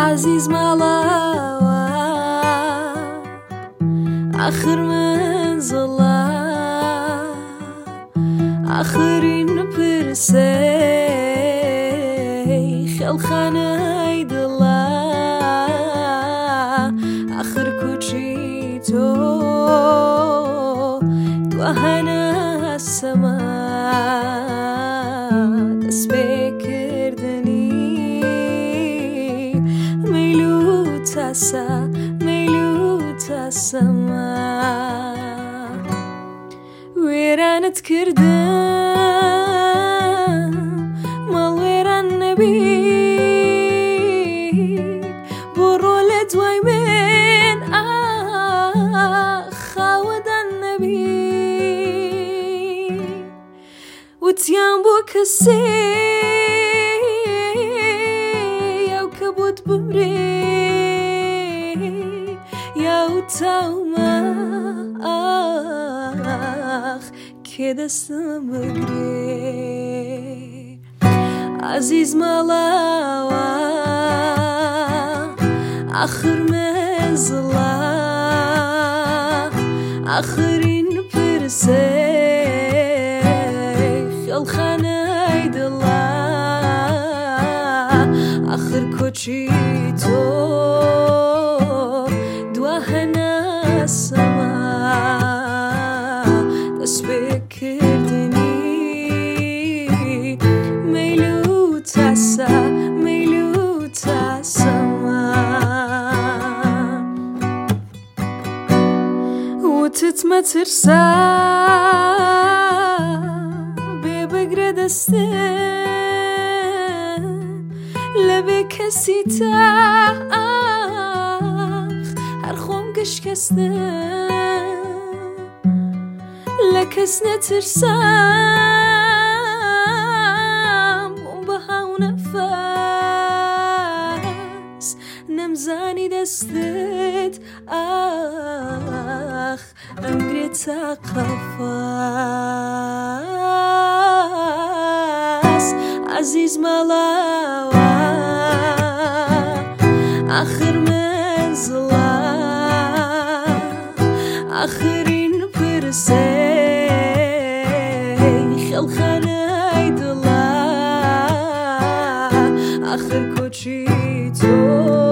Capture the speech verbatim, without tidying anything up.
عزیز مالاوە آخر منزڵە آخرین پرسەی خێڵخانەی دڵە آخر کوچی تۆ دوهەنە سەما دەست پێکردنی مەیل و تاسە مەیل و تاسەما وێرانت کردم ماڵ وێران نەبی بۆ ڕۆ لە دوای من خاوەدان نەبی وتیان بۆ کەسێ یاو کە بۆت بمرێ یاو تاومە کێ دەستم بگرێ عزیز ماڵاوە آخر منزڵە آخرین پرسەی خێڵخانەی دڵە آخر کۆچی تۆ دوهەنە سەما دەست پێکردنی مەیل و تاسە مەیل و تاسەما وتت مەترسە بێ بگرە دەستم لەبێ کەسی تاخ هەر خۆم گشکەستم لە کەس نەترسام بۆم بە هاو نەفەس نەمزانی دەستت ئاخ ئەمگرێتە قەفەس عزیز ماڵاوە آخر منزڵە آخرین پرسەی خێڵخانەی دڵە آخر کۆچی تۆ